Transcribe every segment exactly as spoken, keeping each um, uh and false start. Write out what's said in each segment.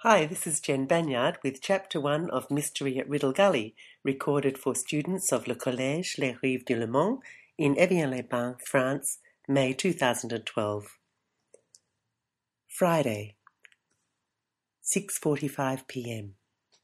Hi, this is Jen Banyard with Chapter one of Mystery at Riddle Gully, recorded for students of Le Collège Les Rives du Le Mans in Evian-les-Bains, France, May two thousand twelve. Friday, six forty-five p m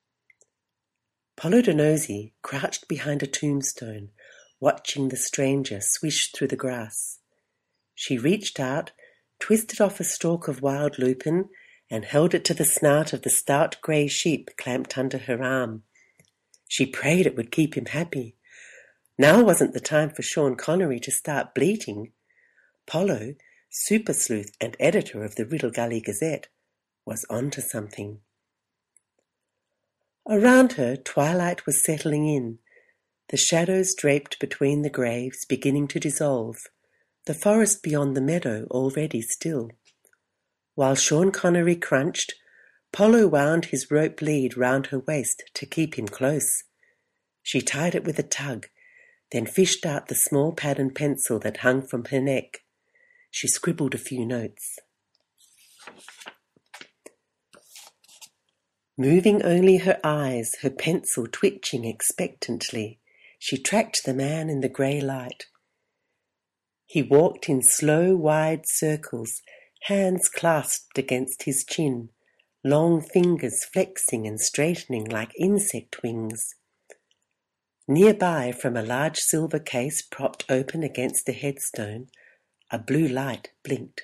Polydornosi crouched behind a tombstone, watching the stranger swish through the grass. She reached out, twisted off a stalk of wild lupin, and held it to the snout of the stout grey sheep clamped under her arm. She prayed it would keep him happy. Now wasn't the time for Sean Connery to start bleating. Polo, super sleuth and editor of the Riddle Gully Gazette, was on to something. Around her, twilight was settling in, the shadows draped between the graves beginning to dissolve, the forest beyond the meadow already still. While Sean Connery crunched, Polo wound his rope lead round her waist to keep him close. She tied it with a tug, then fished out the small pad and pencil that hung from her neck. She scribbled a few notes. Moving only her eyes, her pencil twitching expectantly, she tracked the man in the grey light. He walked in slow, wide circles, hands clasped against his chin, long fingers flexing and straightening like insect wings. Nearby, from a large silver case propped open against a headstone, a blue light blinked.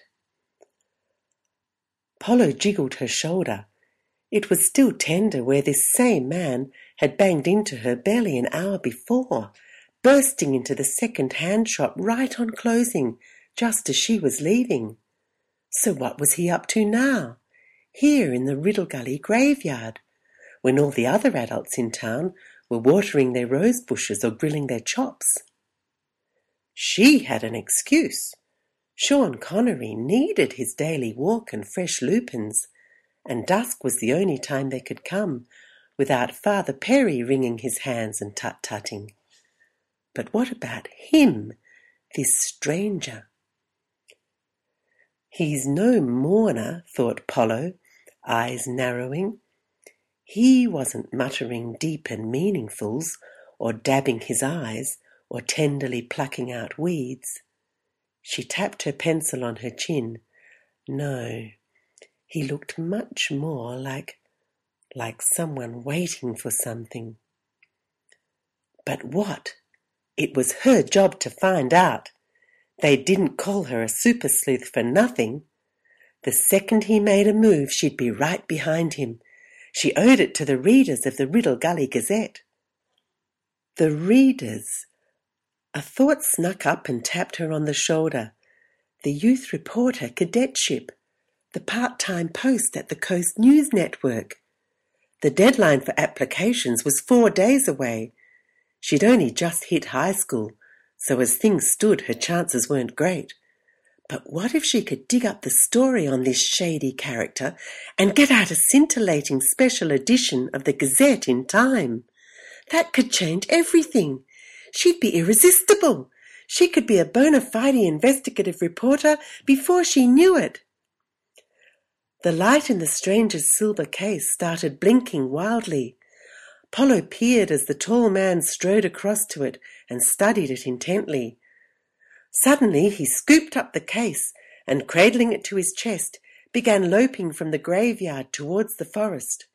Polo jiggled her shoulder. It was still tender where this same man had banged into her barely an hour before, bursting into the second-hand shop right on closing, just as she was leaving. So what was he up to now, here in the Riddle Gully graveyard, when all the other adults in town were watering their rose bushes or grilling their chops? She had an excuse. Sean Connery needed his daily walk and fresh lupins, and dusk was the only time they could come, without Father Perry wringing his hands and tut-tutting. But what about him, this stranger? He's no mourner, thought Polo, eyes narrowing. He wasn't muttering deep and meaningfuls, or dabbing his eyes, or tenderly plucking out weeds. She tapped her pencil on her chin. No, he looked much more like, like someone waiting for something. But what? It was her job to find out. They didn't call her a super sleuth for nothing. The second he made a move, she'd be right behind him. She owed it to the readers of the Riddle Gully Gazette. The readers. A thought snuck up and tapped her on the shoulder. The youth reporter cadetship. The part-time post at the Coast News Network. The deadline for applications was four days away. She'd only just hit high school, so as things stood, her chances weren't great. But what if she could dig up the story on this shady character and get out a scintillating special edition of the Gazette in time? That could change everything. She'd be irresistible. She could be a bona fide investigative reporter before she knew it. The light in the stranger's silver case started blinking wildly. Polo peered as the tall man strode across to it and studied it intently. Suddenly he scooped up the case and, cradling it to his chest, began loping from the graveyard towards the forest.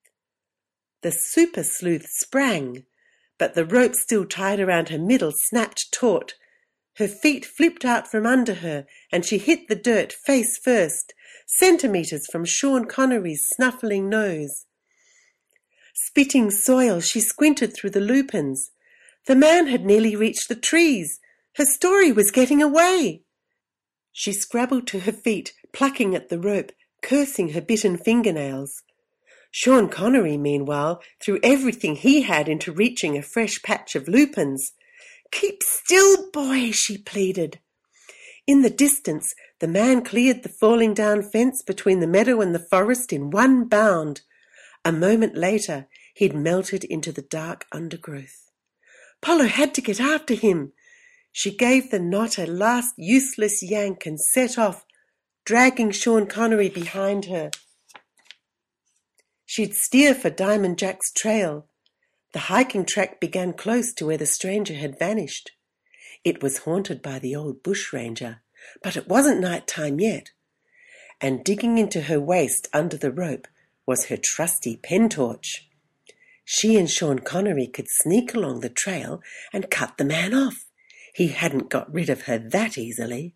The super sleuth sprang, but the rope still tied around her middle snapped taut. Her feet flipped out from under her and she hit the dirt face first, centimetres from Sean Connery's snuffling nose. Spitting soil, she squinted through the lupins. The man had nearly reached the trees. Her story was getting away. She scrabbled to her feet, plucking at the rope, cursing her bitten fingernails. Sean Connery, meanwhile, threw everything he had into reaching a fresh patch of lupins. "Keep still, boy," she pleaded. In the distance, the man cleared the falling down fence between the meadow and the forest in one bound. A moment later, he'd melted into the dark undergrowth. Polo had to get after him. She gave the knot a last useless yank and set off, dragging Sean Connery behind her. She'd steer for Diamond Jack's trail. The hiking track began close to where the stranger had vanished. It was haunted by the old bushranger, but it wasn't night time yet. And digging into her waist under the rope was her trusty pen torch. She and Sean Connery could sneak along the trail and cut the man off. He hadn't got rid of her that easily.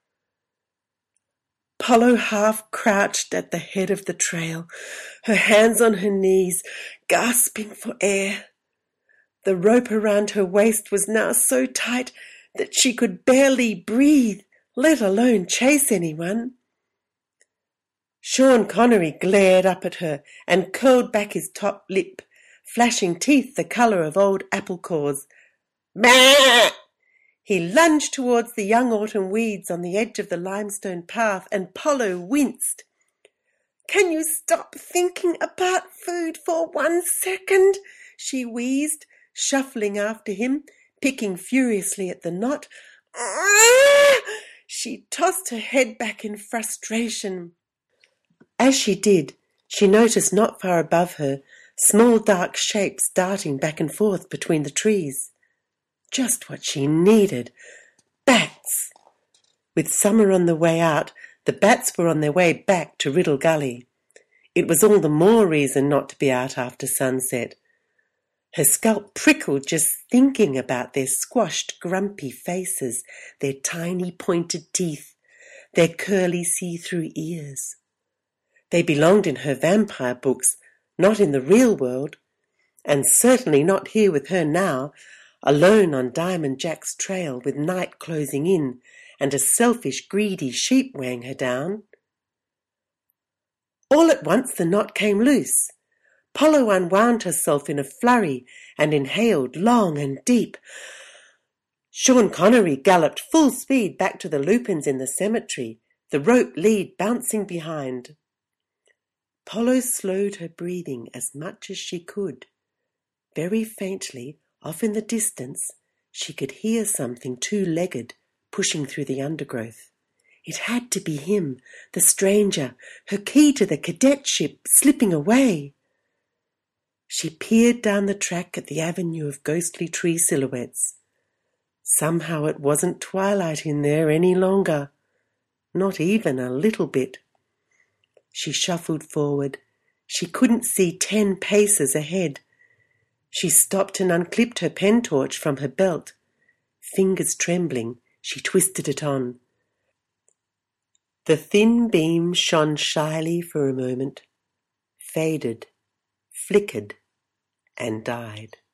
Polo half crouched at the head of the trail, her hands on her knees, gasping for air. The rope around her waist was now so tight that she could barely breathe, let alone chase anyone. Sean Connery glared up at her and curled back his top lip, flashing teeth the colour of old apple cores. Bah! He lunged towards the young autumn weeds on the edge of the limestone path, and Polo winced. "Can you stop thinking about food for one second?" she wheezed, shuffling after him, picking furiously at the knot. She tossed her head back in frustration. As she did, she noticed not far above her small dark shapes darting back and forth between the trees. Just what she needed. Bats! With summer on the way out, the bats were on their way back to Riddle Gully. It was all the more reason not to be out after sunset. Her scalp prickled just thinking about their squashed, grumpy faces, their tiny pointed teeth, their curly see-through ears. They belonged in her vampire books, not in the real world, and certainly not here with her now, alone on Diamond Jack's trail with night closing in and a selfish, greedy sheep weighing her down. All at once the knot came loose. Polo unwound herself in a flurry and inhaled long and deep. Sean Connery galloped full speed back to the lupins in the cemetery, the rope lead bouncing behind. Polo slowed her breathing as much as she could. Very faintly, off in the distance, she could hear something two-legged pushing through the undergrowth. It had to be him, the stranger, her key to the cadetship, slipping away. She peered down the track at the avenue of ghostly tree silhouettes. Somehow it wasn't twilight in there any longer, not even a little bit. She shuffled forward. She couldn't see ten paces ahead. She stopped and unclipped her pen torch from her belt. Fingers trembling, she twisted it on. The thin beam shone shyly for a moment, faded, flickered, and died.